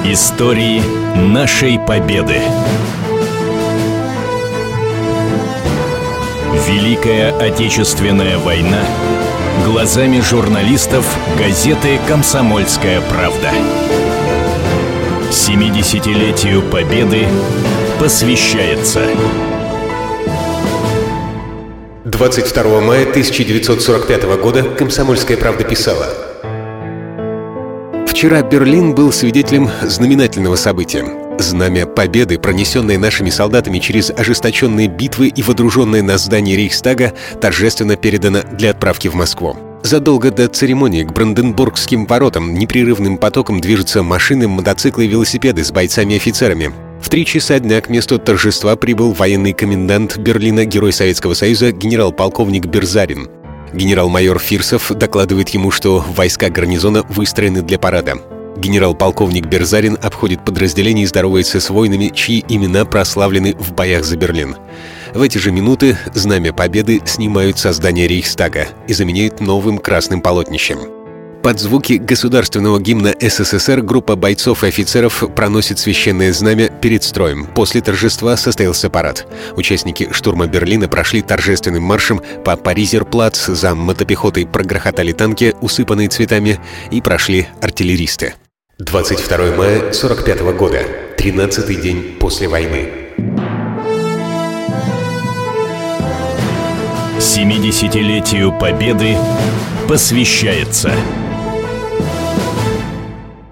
Истории нашей Победы. Великая Отечественная война глазами журналистов газеты «Комсомольская правда». 70-летию Победы посвящается. 22 мая 1945 года «Комсомольская правда» писала: «Вчера Берлин был свидетелем знаменательного события. Знамя Победы, пронесенное нашими солдатами через ожесточенные битвы и водруженное на здание Рейхстага, торжественно передано для отправки в Москву. Задолго до церемонии к Бранденбургским воротам непрерывным потоком движутся машины, мотоциклы и велосипеды с бойцами и офицерами. В 3 часа дня к месту торжества прибыл военный комендант Берлина, герой Советского Союза, генерал-полковник Берзарин. Генерал-майор Фирсов докладывает ему, что войска гарнизона выстроены для парада. Генерал-полковник Берзарин обходит подразделение и здоровается с воинами, чьи имена прославлены в боях за Берлин. В эти же минуты знамя Победы снимают со здания Рейхстага и заменяют новым красным полотнищем. Под звуки государственного гимна СССР группа бойцов и офицеров проносит священное знамя перед строем. После торжества состоялся парад. Участники штурма Берлина прошли торжественным маршем по Паризерплац, за мотопехотой прогрохотали танки, усыпанные цветами, и прошли артиллеристы. 22 мая 1945 года, 13-й день после войны. 70-летию Победы посвящается.